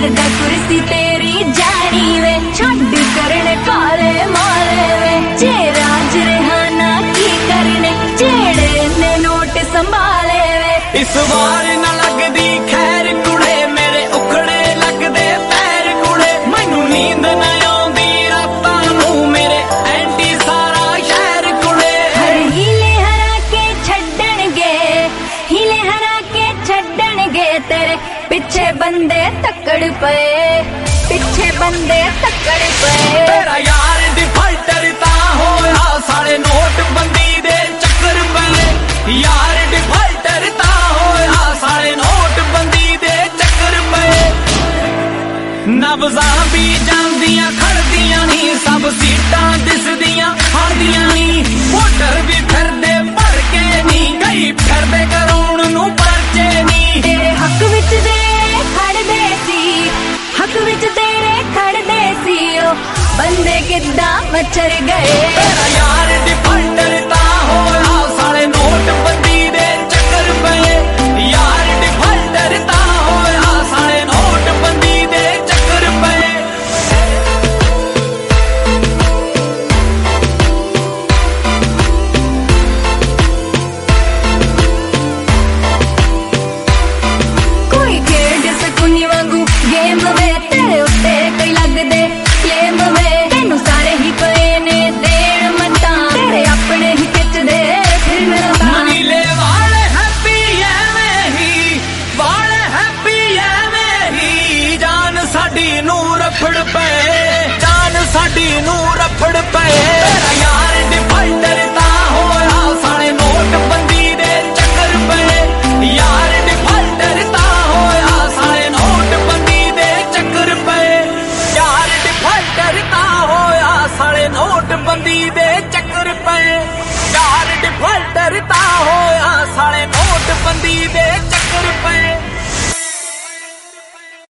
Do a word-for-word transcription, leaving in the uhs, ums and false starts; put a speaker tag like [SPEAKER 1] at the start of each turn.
[SPEAKER 1] लगदा कुर्सी तेरी जानी वे छड्ड करने काले माले वे जे राज रिहाना की करने जेड़े ने नोट संभाले वे
[SPEAKER 2] इस बार न लगदी खैर कुड़े मेरे उखड़े लगदे पैर कुड़े मैनू नींद न आउंदी रातां नूं मेरे एंटी सारा शहर कुड़े
[SPEAKER 1] हर हीले हरा के छड्डणगे हीले हरा के छड्डणगे तेरे पिछे बंदे तकड़ पे पिछे बंदे तकड़ पे
[SPEAKER 2] तेरा यार डिफाल्टर ता होया साले नोट बंदी दे चक्कर पे यार डिफाल्टर ता होया साले नोट बंदी दे चक्कर पे नब्ज़ां भी जांदियां खड़दियां नी सब सीटां दिसदियां हारदियां नी वोटर भी फिरदे भर के नी कई फिरदे कराउण नूं परचे नी
[SPEAKER 1] तेरे हक विच तेरे खड़दे सी हक विच तेरे खड़दे सी ओ बंदे किद्दां मचर गए
[SPEAKER 2] तेरा यार डिफाल्टर